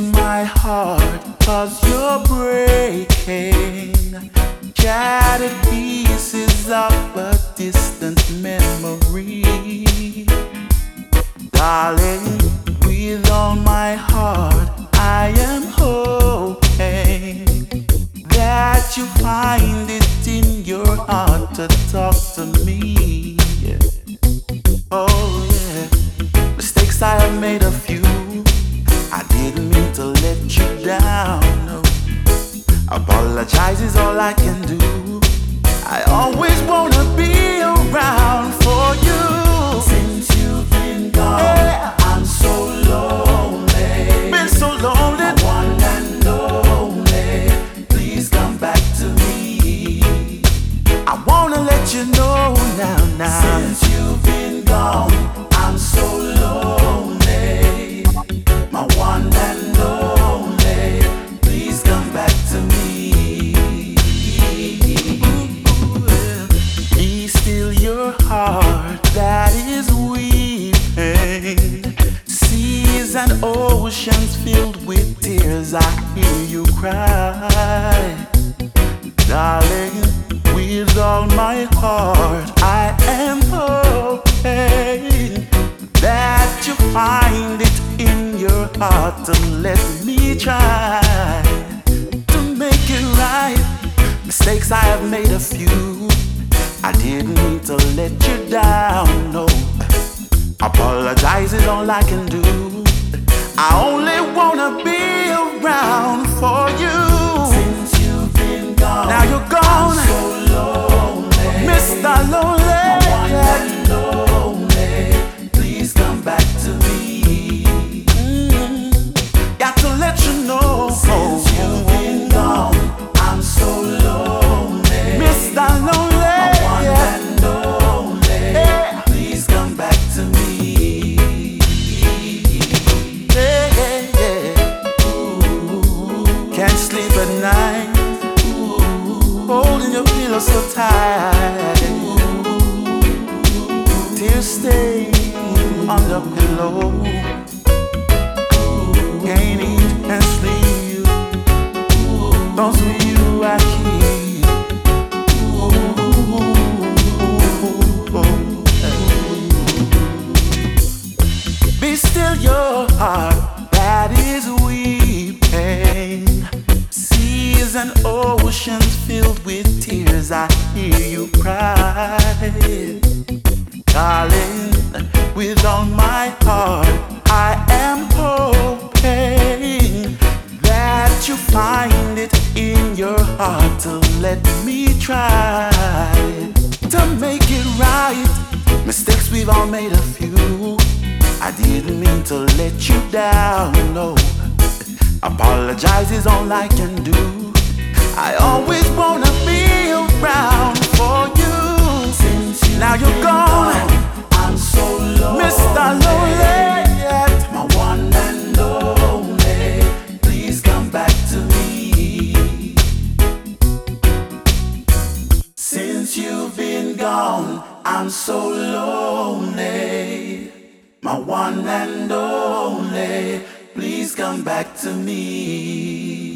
my heart, 'cause you're breaking shattered pieces of a distant memory. Darling, with all my heart, I am hoping that you find it in your heart to talk to me. Oh yeah, mistakes I have made a few. I didn't mean to let you down, no. Apologize is all I can do. I always wanna be around for you. Since you've been gone, yeah, I'm so lonely. Been so lonely. My one and only. Please come back to me. I wanna let you know now. Since you've been gone, I'm so lonely. My one and only. Please come back to me. Be still your heart that is weeping. Seas and oceans filled with tears, I hear you cry. Darling, with all my heart, I am hoping that you find it in your heart to let me try to make it right. Mistakes I have made a few. I didn't mean to let you down, no. Apologize is all I can do. I only wanna be around for you. Since you've been gone, now you're gone. I'm so lonely, Mr. Lonely. My one and only. Please come back to me. Got to let you know. Since you've been gone, I'm so lonely, Mr. Lonely. My one and only. Please come back to me. Can't sleep at night, holding your pillow so tight. Tears stay on the pillow. Can't eat and sleep. Thoughts of you I keep. Be still your heart that is weeping. Seas and oceans filled with tears, I hear you cry. Darling, with all my heart, I am hoping that you find it in your heart to let me try to make it right. Mistakes we've all made a few. I didn't mean to let you down, no. Apologize is all I can do. I always wanna be around for you. Since now you're gone, I'm so lonely, Mr. Lonely. My one and only. Please come back to me. Since you've been gone, I'm so lonely. My one and only. Please come back to me.